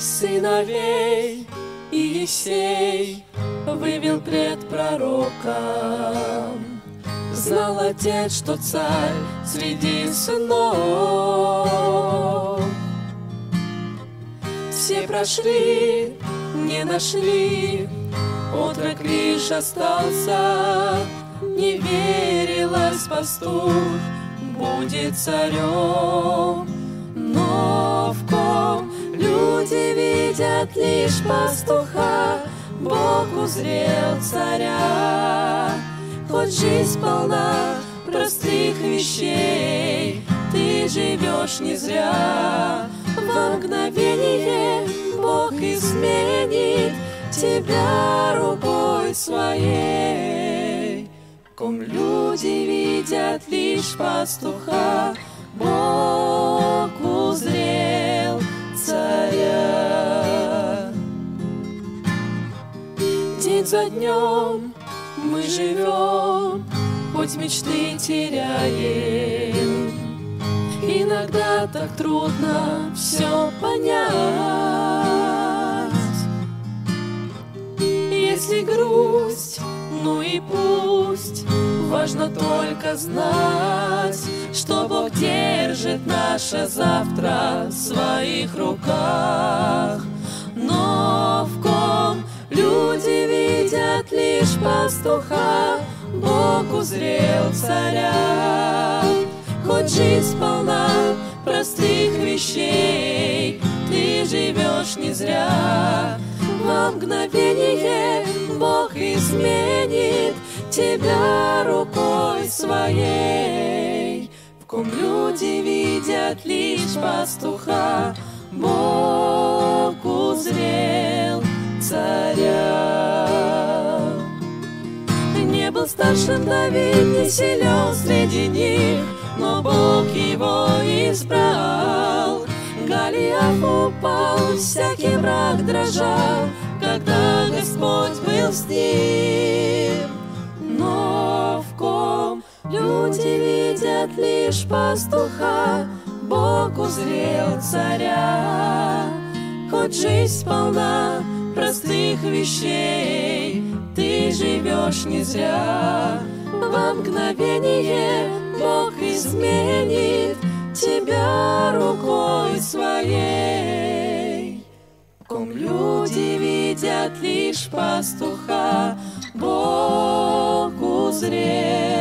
сыновей Иисей вывел пред пророком. Знал Отец, что царь среди сынов. Все прошли, не нашли, отрок лишь остался. Не верилось, пастух будет царем. Но в ком люди видят лишь пастуха, Бог узрел царя. Хоть жизнь полна простых вещей, ты живешь не зря. Во мгновение Бог изменит тебя рукой своей. В ком люди видят лишь пастуха, Бог узрел царя. День за днем мы живем, хоть мечты теряем. Иногда так трудно все понять. Если грусть, ну и пусть, важно только знать, что Бог держит наше завтра в своих руках. Но в ком люди видят лишь пастуха, Бог узрел царя. Хоть жизнь полна простых вещей, ты живешь не зря. Во мгновение Бог изменит тебя рукой своей. В ком люди видят лишь пастуха, Бог узрел царя. Не был старшим Давид, не силен среди них, но Бог его избрал. Голиаф упал, всякий враг дрожал, когда Господь был с ним. Но в ком люди видят лишь пастуха, Бог узрел царя. Хоть жизнь полна простых вещей, ты живешь не зря. Во мгновение Бог изменит тебя рукой своей. В ком люди видят лишь пастуха, Бог узрел